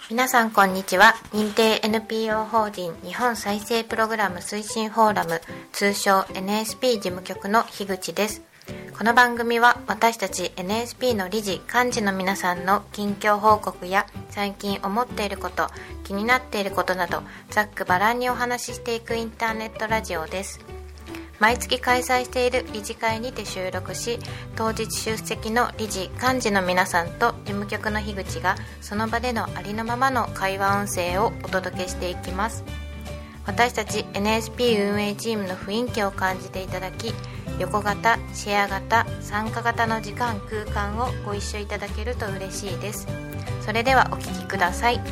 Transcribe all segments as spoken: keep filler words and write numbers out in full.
皆さんこんにちは。認定 エヌピーオー 法人日本再生プログラム推進フォーラム、通称 エヌエスピー 事務局の樋口です。この番組は私たち エヌエスピー の理事幹事の皆さんの近況報告や最近思っていること、気になっていることなどざっくばらんにお話ししていくインターネットラジオです。毎月開催している理事会にて収録し、当日出席の理事幹事の皆さんと事務局の樋口がその場でのありのままの会話音声をお届けしていきます。私たち エヌエスピー 運営チームの雰囲気を感じていただき、横型、シェア型、参加型の時間空間をご一緒いただけると嬉しいです。それではお聞きください。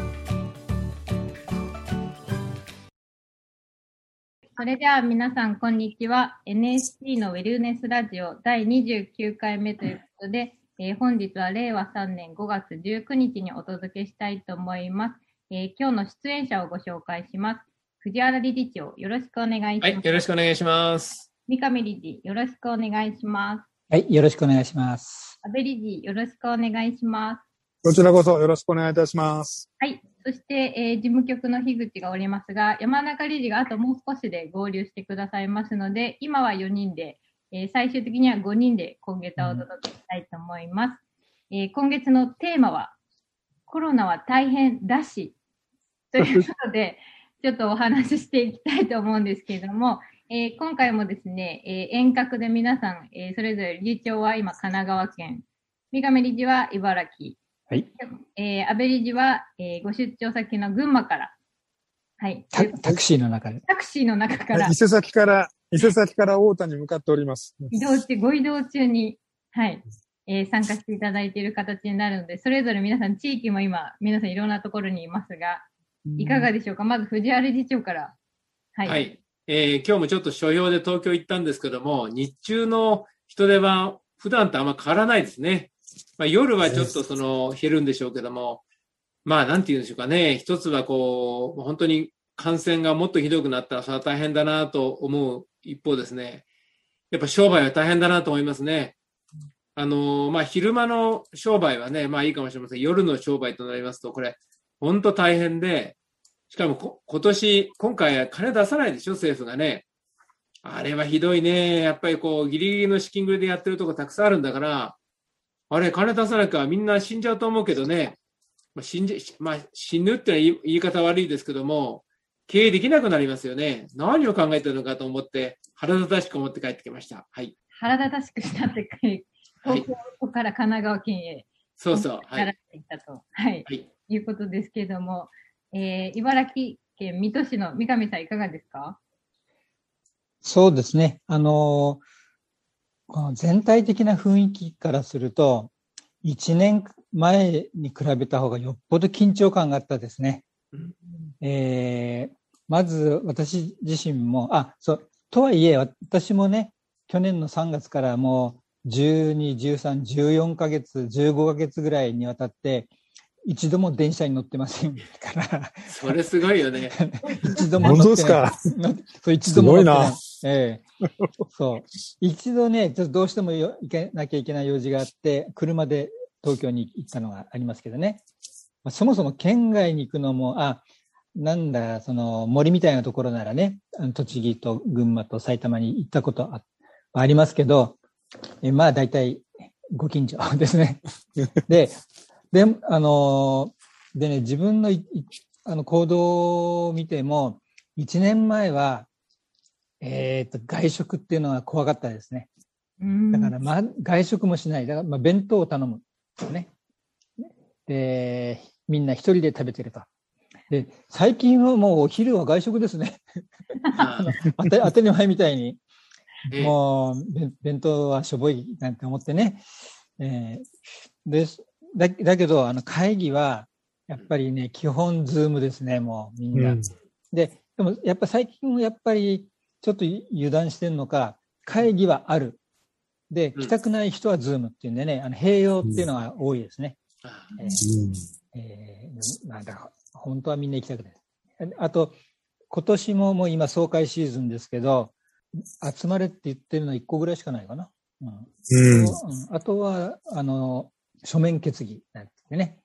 それでは皆さんこんにちは。 エヌエスピー のウェルネスラジオだいにじゅうきゅうかいめということで、えー、本日はれいわさんねんごがつじゅうくにちにお届けしたいと思います。えー、今日の出演者をご紹介します。藤原理事長、よろしくお願いします。 はい、よろしくお願いします。 三上理事、よろしくお願いします。 はい、よろしくお願いします。 安倍理事、よろしくお願いします。 こちらこそよろしくお願いいたします。 はい。そして、えー、事務局の樋口がおりますが、山中理事があともう少しで合流してくださいますので、今はよにんで、えー、最終的にはごにんで今月はお届けしたいと思います。うんえー、今月のテーマは、コロナは大変だし、ということで、ちょっとお話ししていきたいと思うんですけれども、えー、今回もですね、えー、遠隔で皆さん、えー、それぞれ理事長は今神奈川県、三上理事は茨城、はい、えー、安倍理事は、えー、ご出張先の群馬から、はい、 タ, タクシーの中で。 タクシーの中から、 伊勢崎から、伊勢崎から太田に向かっております。 移動中、ご移動中に、はい、えー、参加していただいている形になるので、それぞれ皆さん、地域も今、皆さんいろんなところにいますが、いかがでしょうか。まず、藤原理事長から。 はい。はい、えー、今日もちょっと所用で東京行ったんですけども、日中の人出は普段とあんま変わらないですね。まあ、夜はちょっとその減るんでしょうけども、まあなんて言うんでしょうかね。一つはこう、本当に感染がもっとひどくなったらそれは大変だなと思う一方ですね。やっぱ商売は大変だなと思いますね。あの、まあ昼間の商売はね、まあいいかもしれません。夜の商売となりますと、これ、本当大変で、しかもこ今年、今回は金出さないでしょ、政府がね。あれはひどいね。やっぱりこう、ギリギリの資金繰りでやってるとこたくさんあるんだから、あれ、金出さなきゃみんな死んじゃうと思うけどね。まあ、死んじ、まあ、死ぬって言い方悪いですけども、経営できなくなりますよね。何を考えてるのかと思って、腹立たしく思って帰ってきました。はい。 腹立たしくしたって東京から神奈川県へ。 そうそう。 はい。行ったと。はい。はい。いうことですけれども、えー、茨城県水戸市の三上さんいかがですか？ そうですね。あのー、この全体的な雰囲気からすると、いちねんまえに比べた方がよっぽど緊張感があったですね。うんえー、まず私自身も、あ、そう、とはいえ私もね、去年のさんがつからもうじゅうに、じゅうさん、じゅうよんかげつ、じゅうごかげつぐらいにわたって、一度も電車に乗ってませんから。 それすごいよね。 一度も乗ってない。 本当ですか？ そう、一度も乗ってない。 すごいな。 ええそう。一度ね、ちょっとどうしても行けなきゃいけない用事があって、車で東京に行ったのがありますけどね。まあ、そもそも県外に行くのも、あ、なんだ、その森みたいなところならね、栃木と群馬と埼玉に行ったこと あ, ありますけど、えまあ大体ご近所ですね。で、で、あの、でね、自分のあの行動を見ても、いちねんまえは、えっと、外食っていうのは怖かったですね。だから、まあ、外食もしない。だから、まあ、弁当を頼む。ね。で、みんな一人で食べてると。で、最近はもうお昼は外食ですね。あの当た当たり前みたいに。もう、弁当はしょぼいなんて思ってね。えー、でだ、だけど、あの、会議は、やっぱりね、基本ズームですね、もうみんな。うん、で、でも、やっぱ最近はやっぱり、ちょっと油断してるのか、会議はある。で、来たくない人はズームっていうんでね、あの、併用っていうのが多いですね。うん、えーえー、なんだ、本当はみんな行きたくない。あと、今年ももう今総会シーズンですけど、集まれって言ってるのはいっこぐらいしかないかな。うん。うん、あとは、あの、書面決議なんてね。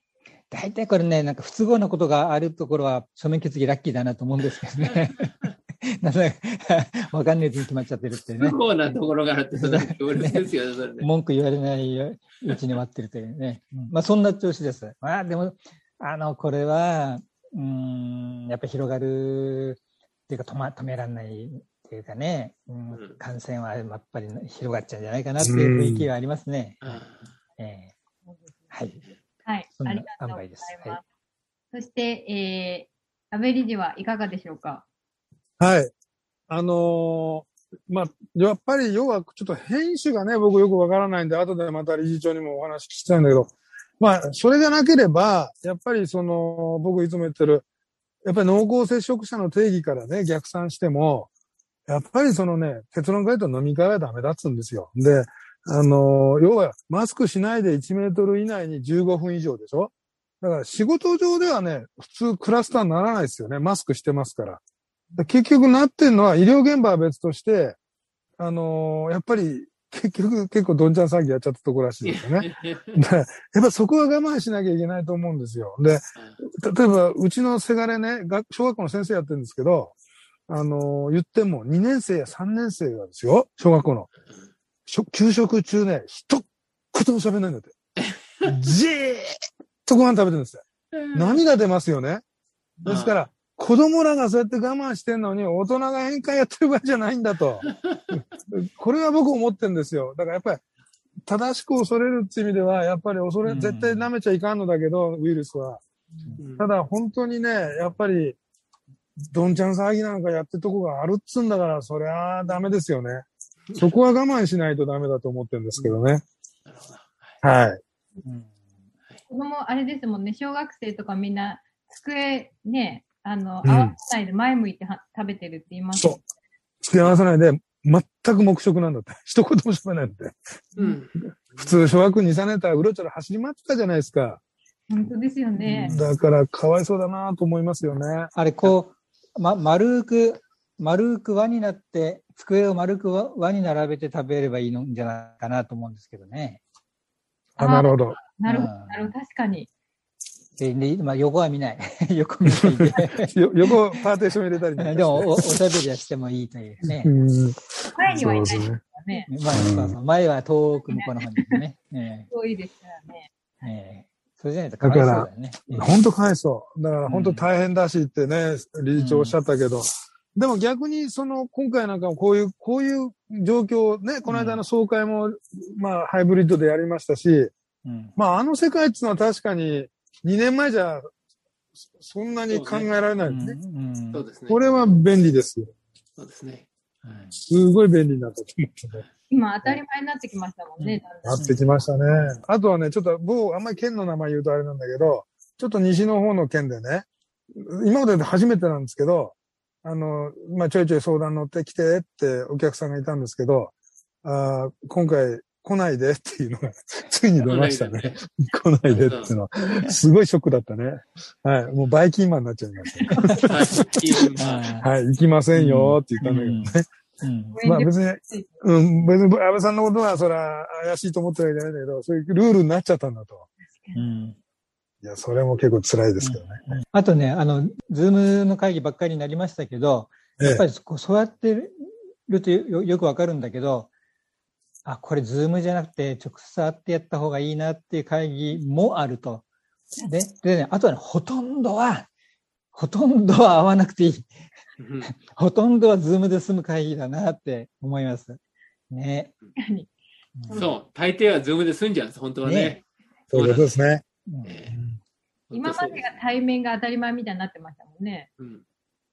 大体これね、なんか不都合なことがあるところは、書面決議ラッキーだなと思うんですけどね。なんかわかんないやつに決まっちゃってるってね。 不幸なところがあるって、それは強烈ですよね、それね。 文句言われないうちに終わってるというね。まあそんな調子です。まあでも、あの、これは、うーん、やっぱり広がるっていうか止ま、止められないっていうかね、うん、感染はやっぱり広がっちゃうんじゃないかなっていう雰囲気はありますね。えー、はい。 はい、ありがとうございます。はい、そして、えー、安倍理事はいかがでしょうか。 はい。あのー、まあ、やっぱり要はちょっと変種がね、僕よくわからないんで、後でまた理事長にもお話聞きたいんだけど、まあ、それがなければ、やっぱりその、僕いつも言ってる、やっぱり濃厚接触者の定義からね、逆算しても、やっぱりそのね、結論から言うと飲み会はダメだっつうんですよ。で、あのー、要は、マスクしないでいちメートル以内にじゅうごふん以上でしょ。だから仕事上ではね、普通クラスターにならないですよね。マスクしてますから。結局なってんのは医療現場は別として、あのー、やっぱり結局結構どんちゃん騒ぎやっちゃったところらしいですよね。で、やっぱそこは我慢しなきゃいけないと思うんですよ。で、例えばうちのせがれね、小学校の先生やってるんですけど、あのー、言ってもにねん生やさんねん生がですよ、小学校の。給食中ね、一言も喋んないんだって。じーっとご飯食べてるんですよ。涙出ますよね。ですから、子供らがそうやって我慢してんのに、大人が宴会やってる場合じゃないんだと。これは僕思ってるんですよ。だからやっぱり、正しく恐れるっていう意味では、やっぱり恐れ、絶対舐めちゃいかんのだけど、ウイルスは。ただ本当にね、やっぱり、どんちゃん騒ぎなんかやってるとこがあるっつうんだから、そりゃダメですよね。そこは我慢しないとダメだと思ってるんですけどね。はい。 子供、あれですもんね、小学生とかみんな、机ね、あの、合わせないで前向いては食べてるって言います、ね、そう。 机合わせないで、全く黙食なんだって。一言も喋らないんだって。うん。普通、小学に、さんねんたらうろちょろ走り回ってたじゃないですか。 本当ですよね。 だから、かわいそうだなと思いますよね。 あれ、こう、ま、丸く、丸く輪になって、机を丸く輪に並べて食べればいいのんじゃないかなと思うんですけどね。 あ、なるほど。 なるほど、なるほど、確かに。 で、でまあ、横は見ない。横見ないで。 横、パーテーション入れたり、 ね、でもお、おしゃべりはしてもいいというね。 うん前にはいないですからね。 まあ、そうそう。前は遠く向こうの方にね。ね遠いですからね。 ねそれじゃないとかわいそうだよね。 本当かわいそう。だから本当大変だしってね、うん、理事長おっしゃったけど。うん、でも逆にその、今回なんかもこういう、こういう状況ね、この間の総会も、うん、まあ、ハイブリッドでやりましたし、うん、まあ、あの世界っていうのは確かに、にねんまえじゃ、そんなに考えられないですね。 そうですね。 これは便利ですよ。 そうですね。 すごい便利になったと思ってね。 今当たり前になってきましたもんね。 なってきましたね。あとはね、ちょっと僕、あんまり県の名前言うとあれなんだけど、ちょっと西の方の県でね、今までで初めてなんですけど、あの、まあ、ちょいちょい相談乗ってきてってお客さんがいたんですけど、あ今回来ないでっていうのがついに出ましたね。来ないでっていうのは。すごいショックだったね。はい。もうバイキンマンになっちゃいました。はい。行きませんよって言ったんだけどね。うん、まあ別に、うん、別に安倍さんのことはそら怪しいと思ってるわけじゃないんだけど、そういうルールになっちゃったんだと。うん、いや、それも結構辛いですけどね。 うん、あとね、あの、ズームの会議ばっかりになりましたけど、やっぱりそうやってると よ, よくわかるんだけど、あ、これズームじゃなくて直接会ってやった方がいいなっていう会議もあると。で、でね、あとはね、ほとんどは、ほとんどは会わなくていい。ほとんどはズームで済む会議だなって思います。ね。 そう、大抵はズームで済んじゃうんです、本当はね。ねそういうことですね。うんうん今までが対面が当たり前みたいになってましたもんね。うん、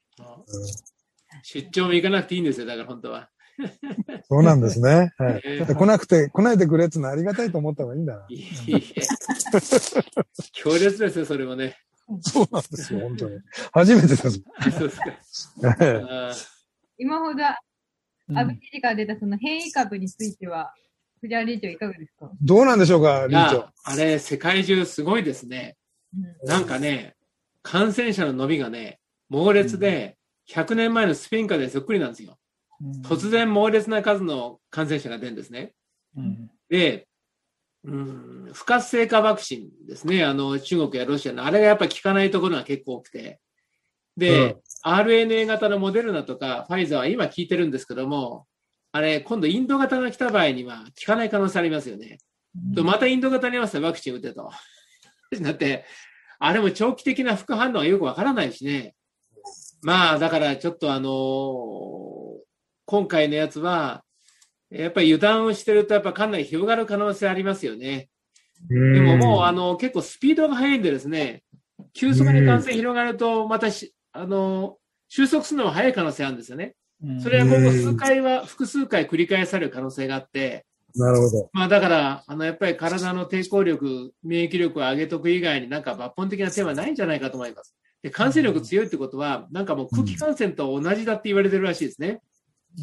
出張も行かなくていいんですよ、だから本当は。 そうなんですね。はい。えー、来なくて、来ないでくれってのはありがたいと思った方がいいんだな。いい強烈ですよ、それもね。 そうなんですよ、本当に。初めてです。そうですか。今ほど、安倍知事から出たその変異株については、藤原理事長いかがですか？ どうなんでしょうか、理事長。 あれ、世界中すごいですね。うん、なんかね、感染者の伸びがね、猛烈で、ひゃくねんまえのスペイン風邪そっくりなんですよ。突然猛烈な数の感染者が出るんですね。うん、で、 うん、不活性化ワクチンですね。あの、中国やロシアの、あれがやっぱ効かないところが結構多くて。で、うん、アールエヌエー 型のモデルナとかファイザーは今効いてるんですけども、あれ、今度インド型が来た場合には効かない可能性ありますよね。うん、またインド型に合わせてワクチン打てと。だって、あれも長期的な副反応はよくわからないしね。まあ、だからちょっとあのー、今回のやつは、やっぱり油断をしてると、やっぱかなり広がる可能性ありますよね。でももう、あの、結構スピードが速いんでですね、急速に感染広がると、またし、あの、収束するのも早い可能性あるんですよね。それは今後数回は、複数回繰り返される可能性があって、 なるほど。 まあだから、あの、やっぱり体の抵抗力、免疫力を上げとく以外になんか抜本的な手はないんじゃないかと思います。で、感染力強いってことは、なんかもう空気感染と同じだって言われてるらしいですね。うん、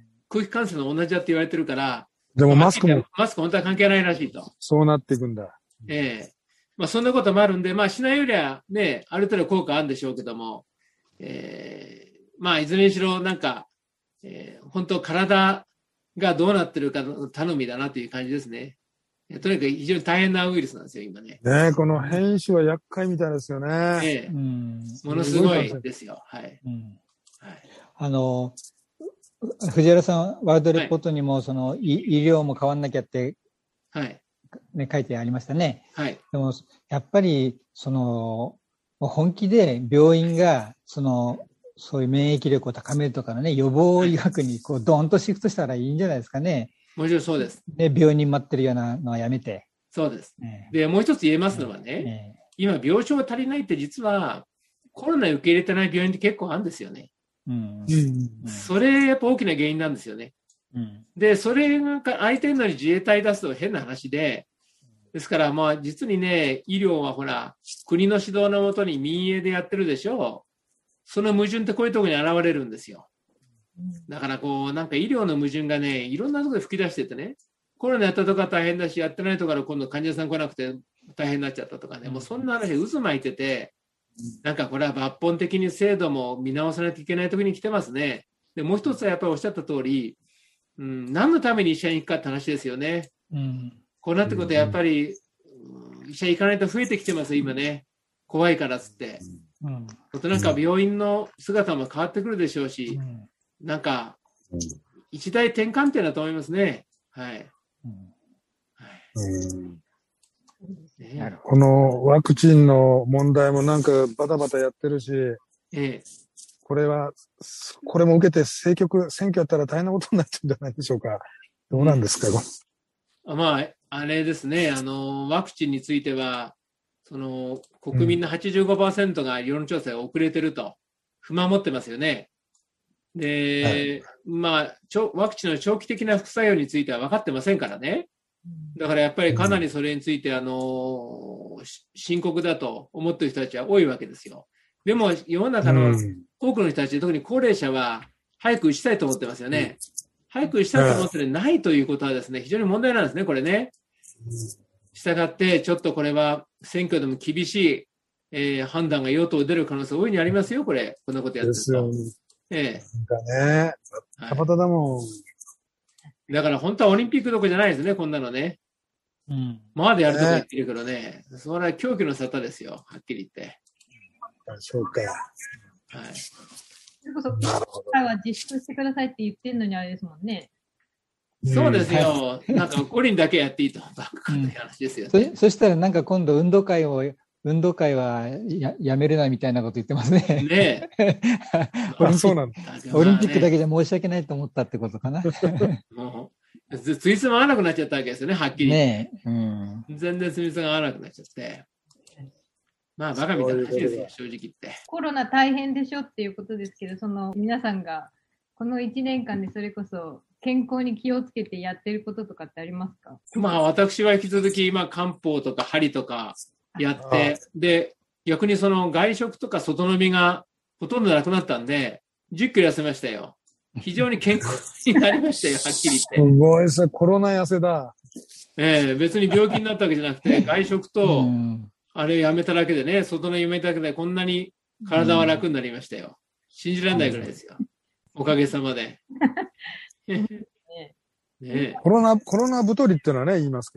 空気感染と同じだって言われてるから、 でもマスクも。 マスク本当は関係ないらしいと。 そうなっていくんだ。 ええまあそんなこともあるんで、まあしないよりはね、ある程度効果あるんでしょうけども、ええまあいずれにしろなんか、えー、本当体がどうなってるかの頼みだなという感じですね。とにかく非常に大変なウイルスなんですよ、今ね。 ねえ、この変異種は厄介みたいですよね。 ええ、うん、ものすごいですよ。はい。うん、 はい、あの、藤原さん、ワールドレポートにも、その、はい、医療も変わんなきゃって、 はい。 ね、書いてありましたね。 はい。 でも、やっぱり、その、本気で病院が、その、そういう免疫力を高めるとかのね、予防医学にこうドーンとシフトしたらいいんじゃないですかね。 もちろんそうです。 で、病人待ってるようなのはやめて。 そうです。ね、で、もう一つ言えますのはね、ね今、病床が足りないって実は、コロナ受け入れてない病院って結構あるんですよね。うん、それ、やっぱ大きな原因なんですよね。うん、で、それが空いてるのに自衛隊出すと変な話で、ですから、まあ、実にね、医療はほら、国の指導のもとに民営でやってるでしょう。その矛盾ってこういうところに現れるんですよ。だからこう、なんか医療の矛盾がね、いろんなところで吹き出しててね、コロナやったとか大変だし、やってないところから今度患者さん来なくて大変になっちゃったとかね、もうそんな話渦巻いてて、なんかこれは抜本的に制度も見直さないといけないときに来てますね。で、もう一つはやっぱりおっしゃった通り、うん、何のために医者に行くかって話ですよね。うん、こうなってことはやっぱり、うん、医者行かないと増えてきてますよ、今ね。怖いからっつって。うん、となんか病院の姿も変わってくるでしょうし、うん、なんか一大転換点だと思いますね。はい。うんはいね、このワクチンの問題もなんかバタバタやってるし、ええ、これはこれも受けて政局選挙やったら大変なことになっちゃうんじゃないでしょうか。どうなんですか。 うん、まああれですね。あのワクチンについては。その国民の はちじゅうごパーセント が世論調査が遅れてると不満を持ってますよね。で、はい、まあワクチンの長期的な副作用については分かってませんからね。だからやっぱりかなりそれについてあの深刻だと思っている人たちは多いわけですよ。でも世の中の多くの人たち、特に高齢者は早く打ちたいと思ってますよね。早く打ちたいと思ってないということはですね、非常に問題なんですね、これね。したがって、ちょっとこれは選挙でも厳しい、えー、判断が与党出る可能性大いにありますよ、これ。こんなことやってると。ですよ。 ええ。なんかね、バタバタだもん、はい。 だから本当はオリンピックどころじゃないですね、こんなのね。うん。まだやるとか言ってるけどね、ねそれは狂気の沙汰ですよ、はっきり言って。 そうか。はい。 それこそ、今回は自粛してくださいって言ってるのにあれですもんね。 そうですよ、はい、なんか五輪だけやっていいとばっかり話ですよね、 うん、そ, そしたらなんか今度運動会を運動会は や, やめるなみたいなこと言ってますね。 ねえ。 オリンピック、オリンピックだけじゃ申し訳ないと思ったってことかな。 もうついつま合わなくなっちゃったわけですよね、はっきり。 ねえ、うん、 全然ついつまが合わなくなっちゃって。まあバカみたいな話ですよ、正直言って。 コロナ大変でしょっていうことですけど、その皆さんがこのいちねんかんでそれこそ健康に気をつけてやってることとかってありますか？ まあ私は引き続き今漢方とか針とかやって、で、逆にその外食とか外飲みがほとんどなくなったんで、じゅっキロ痩せましたよ。非常に健康になりましたよ、はっきり言って。 すごいですね、コロナ痩せだ。 ええ、別に病気になったわけじゃなくて、外食と、あれやめただけでね、外飲みやめただけでこんなに体は楽になりましたよ。信じられないぐらいですよ。おかげさまで。 ね、コロナ、コロナ太りってのはね、言いますけど。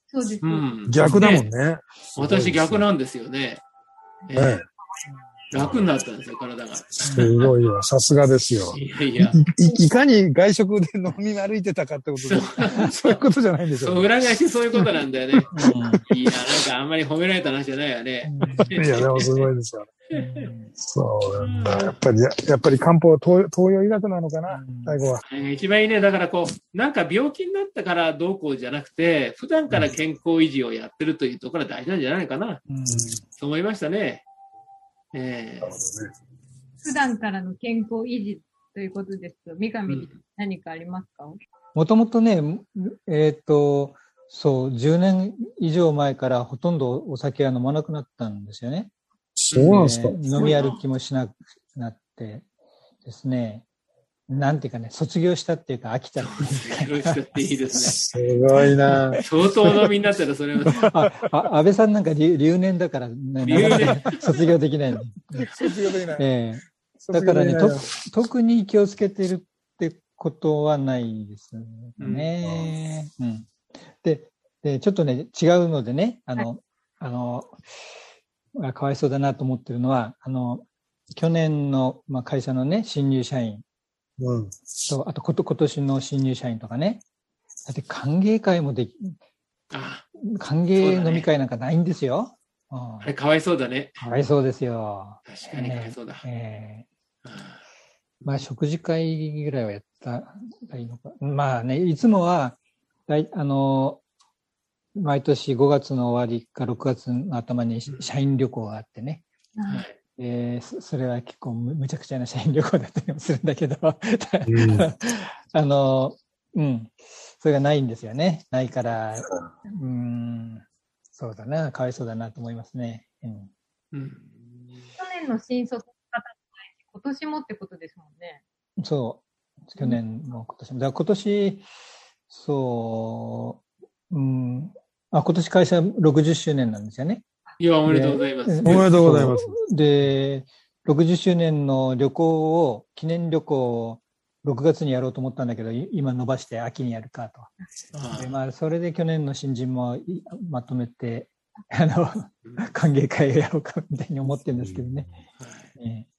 そうです。 うん、 逆だもんね。ね、 私逆なんですよね。えーね、 楽になったんですよ、体が。 すごいよ。さすがですよ。 いやいや。 い, いかに外食で飲み歩いてたかってことで、そうそういうことじゃないんでしょう、 そう、裏返しそういうことなんだよね。いや、なんかあんまり褒められた話じゃないよね。 いや、でもすごいですよね。そうなんだ。やっぱり、やっぱり漢方、東洋医学なのかな、最後は。 一番いいね。だからこう、なんか病気になったからどうこうじゃなくて、普段から健康維持をやってるというところが大事なんじゃないかな。うん、そう思いましたね。えー、 普段からの健康維持ということですと、三上に何かありますか？ もともとね、えっと、そう、じゅうねん以上前からほとんどお酒は飲まなくなったんですよね。 そうなんですか？ 飲み歩きもしなくなってですね、なんていうかね、卒業したっていうか飽きたっていうか。 卒業したっていいですね。すごいな。 相当飲みになったらそれは。 あ、安倍さんなんか留年だから、ね、留年卒業できないんで。 卒業できない。 ええ、だからねと、特に気をつけてるってことはないですね。うんうん、で, で、ちょっとね、違うのでね、あの、はい、あの、かわいそうだなと思ってるのは、あの、去年の、まあ、会社のね、新入社員、うん、とあとこと今年の新入社員とかね、だって歓迎会もでき、あ歓迎飲み会なんかないんですよ。 うん、あれかわいそうだね。 かわいそうですよ。 確かにかわいそうだ。 えー、まあ食事会ぐらいはやったらいいのか。まあね、いつもは、あの、毎年ごがつの終わりかろくがつの頭に社員旅行があってね。はい、えー、それは結構むちゃくちゃな社員旅行だったりもするんだけど、うん、あの、うん、それがないんですよね。ないから、うん、そうだな、かわいそうだなと思いますね。うんうん、去年の新卒の方今年もってことですもんね。 そう、去年も今年も。だから今年、そう、うん、あ、今年会社ろくじゅっしゅうねんなんですよね。 いや、おめでとうございます。 おめでとうございます。 で、ろくじゅっしゅうねんの旅行を、記念旅行をろくがつにやろうと思ったんだけど、今伸ばして秋にやるかと。あでまあ、それで去年の新人もまとめて、あの、歓迎会をやろうかみたいに思ってるんですけどね。ね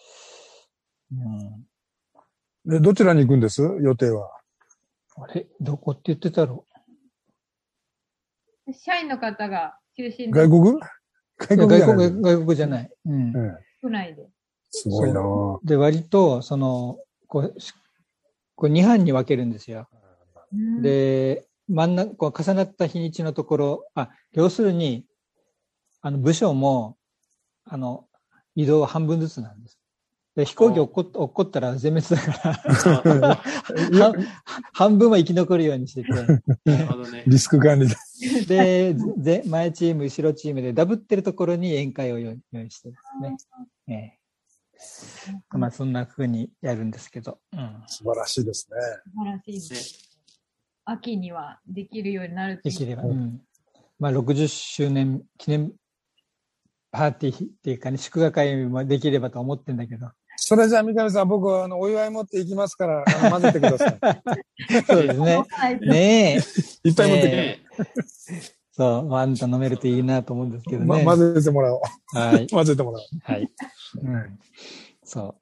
うん、で、どちらに行くんです予定は。 あれどこって言ってたろう社員の方が中心外国外国じゃない。外国じゃない。うん。 国内で。 すごいなで、割と、その、こう、こうに班に分けるんですよ。うん、で、真ん中、こう重なった日にちのところ、あ、要するに、あの、部署も、あの、移動は半分ずつなんです。で、飛行機落っこ、落っこったら全滅だから半分は生き残るようにしてて。 なるほどね。 リスク管理で。で、前チーム、後ろチームでダブってるところに宴会を用意してですね。ええ、まあ、そんな風にやるんですけど。うん、 素晴らしいですね。 素晴らしいですね。秋にはできるようになるとできれば。うん。まあ、ろくじゅっしゅうねん記念パーティーっていうかね、祝賀会もできればと思ってんだけど。 それじゃあ、三上さん、僕はあのお祝い持っていきますから、あの混ぜてください。 そうですね。ねえ。いっぱい持ってきて、ね。 そう、あんた飲めるといいなと思うんですけどね。 ま、混ぜてもらおう。 はい。 混ぜてもらおう。 はい。うん。そう。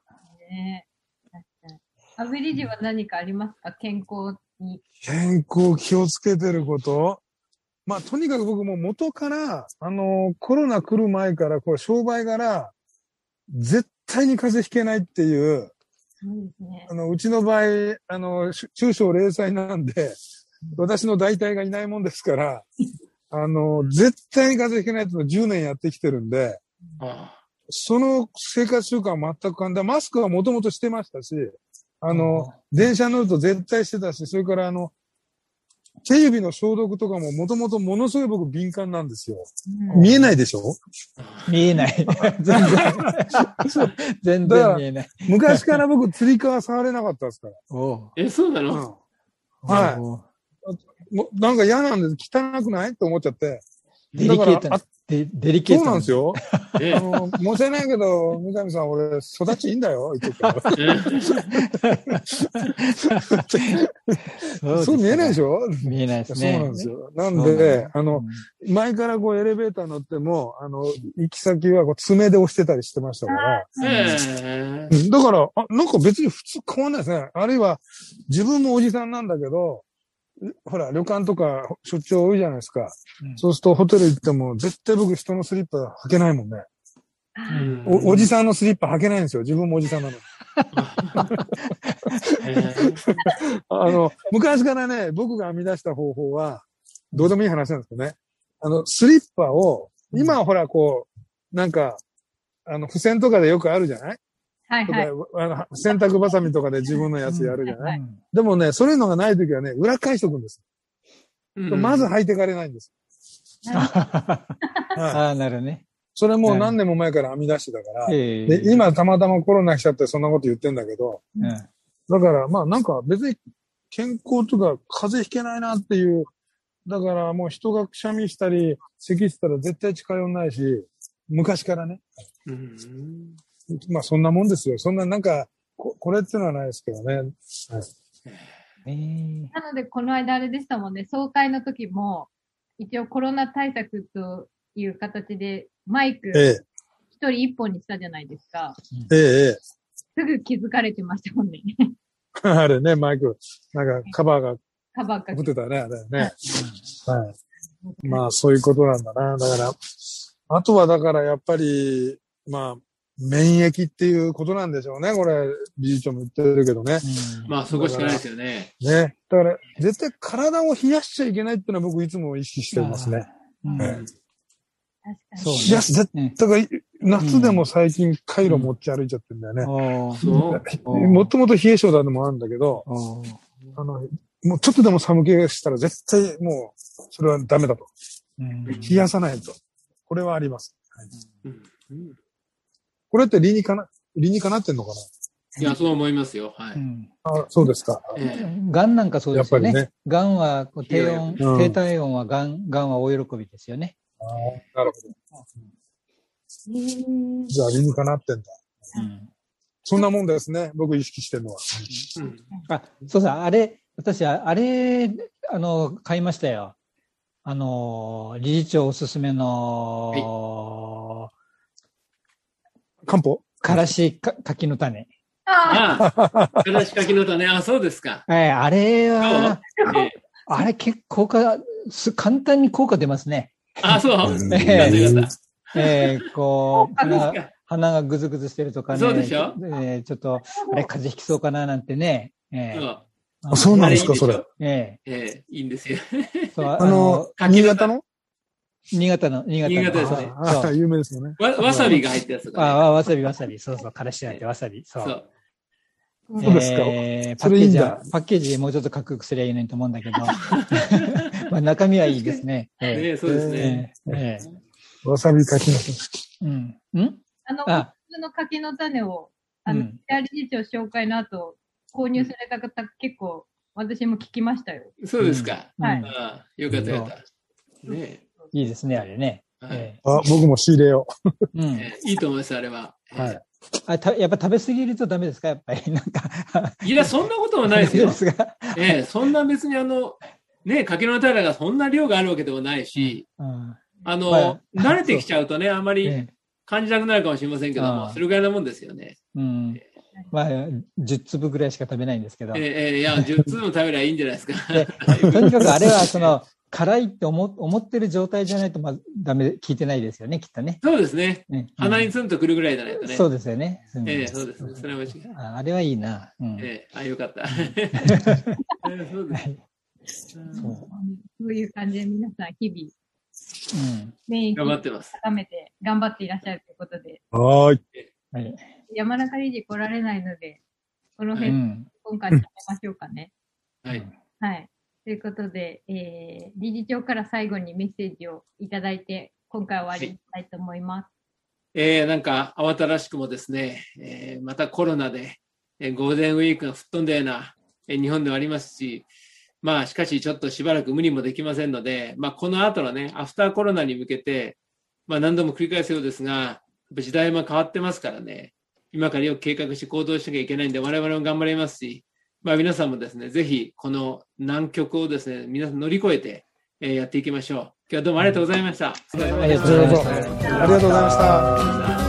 ねえ。安倍理事は何かありますか？健康に。 健康気をつけてること？まあ、とにかく僕も元から、あの、コロナ来る前から、こう、商売柄、絶対に風邪ひけないっていう、 そうですね。 あの、うちの場合、あの、中小零細なんで、私の代替がいないもんですから、あの、絶対に風邪ひけないっていうのをじゅうねんやってきてるんで、その生活習慣は全く変わんない。マスクはもともとしてましたし、あの、電車乗ると絶対してたし、それからあの、手指の消毒とかももともとものすごい僕敏感なんですよ。うん、見えないでしょ？ 見えない。全然。全然見えない。 昔から僕釣り革触れなかったですから。 おえ、そうなの？ うん、はい。もなんか嫌なんです。汚くないって思っちゃって。 デリケートな。 でデリケートそうなんですよ。 ねあの、申し訳ないけど、三上さん、俺、育ちいいんだよ、言っとくけど。そう見えないでしょ？ 見えないですそうね。 なんですよ。なんそうで、 なんあの、前からこうエレベーター乗っても、あの、行き先はこう爪で押してたりしてましたから。 えうんだから、あ、なんか別に普通変わんないですね。あるいは、自分もおじさんなんだけど、ほら、旅館とか出張多いじゃないですか。 うんそうするとホテル行っても、絶対僕人のスリッパ履けないもんね。 ーお、おじさんのスリッパ履けないんですよ。自分もおじさんなのに。 えーあの、昔からね、僕が編み出した方法は、どうでもいい話なんですけどね。あの、スリッパを、今はほら、こう、なんか、あの、付箋とかでよくあるじゃないとか、 はいはい。 あの、洗濯バサミとかで自分のやつやるじゃない、 うんでもね、そういうのがないときはね、裏返しとくんです。 うんまず履いてかれないんです。 あはい。 あ、なるね。 それもう何年も前から編み出してたから、 ええで、今たまたまコロナ来ちゃってそんなこと言ってんだけど、 うんだからまあなんか別に健康とか風邪ひけないなっていう、だからもう人がくしゃみしたり咳したら絶対近寄んないし、昔からね。 うんまあそんなもんですよ。そんななんか、ここれっていうのはないですけどね。はい、 ええなので、この間あれでしたもんね、総会の時も、一応コロナ対策という形で、マイクええ、 一人一本にしたじゃないですか。 ええ、えすぐ気づかれてましたもんね。 え。あれね、マイク、なんかカバーがカバーかけ持ってたね、あれね。はい。まあそういうことなんだな。だから、あとはだからやっぱり、まあ、免疫っていうことなんでしょうね。これ、理事長も言ってるけどね。 まあ、そこしかないですよね。 ね。だから、絶対体を冷やしちゃいけないっていうのは僕いつも意識してますね。 うんええ確かに。 そうね冷やす、絶ねだから、夏でも最近カイロ持ち歩いちゃってるんだよね。 おーそう。 うんもともと冷え性だのもあるんだけど、 おーあの、もうちょっとでも寒気がしたら絶対もう、それはダメだと。 うん冷やさないと。これはあります。はいうんうんこれって理にかな、理にかなってんのかいや、そう思いますよ。はい。 うんなあ、そうですか。 ええがんなんかそうですよね。 やっぱりねがんはこう低温、 うん低体温はがん、がんは大喜びですよね。 あなるほど。 へーじゃあ理にかなってんだ。 うんそんなもんですね。僕意識してるのは。 うんあ、そうさ、あれ、私、ああれ、あの、買いましたよ。あの、理事長おすすめの、 漢方からしか柿の種。 あああ、からしかきの種。あ、そうですか。 えあれは、 ええあれ結構効果、す簡単に効果出ますね。 あ、そう。 うんよかったよかっえーこう、 た。そう鼻ですか。 鼻がぐずぐずしてるとかね。 そうでしょえーちょっと、あれ、風邪ひきそうかななんてね。えーそうあそうなんですか、そあれいいでしょれ。 えええ、いいんですよ。 ーそうあの、新潟の新潟の、新潟の。 新潟ですねああ、 そう。 有名ですよね。 わ、わさびが入ったやつあがね。 あ、わさびわさび。そうそう、からしじゃなくてわさび。そう。 そう。 そうですかえーパそれいいんだッケージは、パッケージもうちょっとかっこよくすりゃいいのにと思うんだけど。まあ中身はいいですね。えねそうですね。 えええわさびかきの。 うん。んあの、 あ普通の柿の種を、あの、 うんピア理事長紹介の後、購入された方、結構、私も聞きましたよ。 そうですか。 うんはいああ、よかったよかった。ねいいですね、あれね。 え。はいえあ、僕も仕入れよえうんええいいと思います、あれは。 う。はい。 あたやっぱ食べ過ぎるとダメですかやっぱり。なんか。 いや、そんなこともないですよで。すが。 ええ、そんな別にあの、ね、柿の種がそんな量があるわけでもないし、 うんあの、 まあ慣れてきちゃうとね、あんまりええ感じなくなるかもしれませんけども、 ああそれぐらいなもんですよね。 うん。まあ、じゅっ粒ぐらいしか食べないんですけど。 ええ、ええいや、じゅっつも食べりゃいいんじゃないですか。 でとにかくあれは、その、辛いって思思ってる状態じゃないと、まあ、ダメ、効いてないですよね、きっとね。 そうですね。 ね鼻にツンとくるぐらいじゃないとね。 そうですよね。うんええ、そうですね。それは間違いない。 ああれはいいな。うん。 ええ、あ、よかった。ええそうです。 はいうんそう。 そういう感じで皆さん、日々、 うん。 免疫を頑張ってます。 高めて、頑張っていらっしゃるということで、 はーい。 はい。 山中理事来られないので、このう辺、 ん。 今回決めましょうかね。 はい。 はい。ということで、えー、理事長から最後にメッセージをいただいて、今回は終わりにしたいと思います。 えー、なんか慌ただしくもですね、えーまたコロナで、えーゴールデンウィークが吹っ飛んだような、えー日本ではありますし、まあしかしちょっとしばらく無理もできませんので、まあこの後のね、アフターコロナに向けて、 まあ何度も繰り返すようですが、やっぱ時代も変わってますからね、今からよく計画して行動しなきゃいけないんで、我々も頑張りますし、まあ皆さんもですね、ぜひこの難局をですね、皆さん乗り越えて、えー、やっていきましょう。今日はどうもありがとうございました。 ありがとうございました。 ありがとうございました。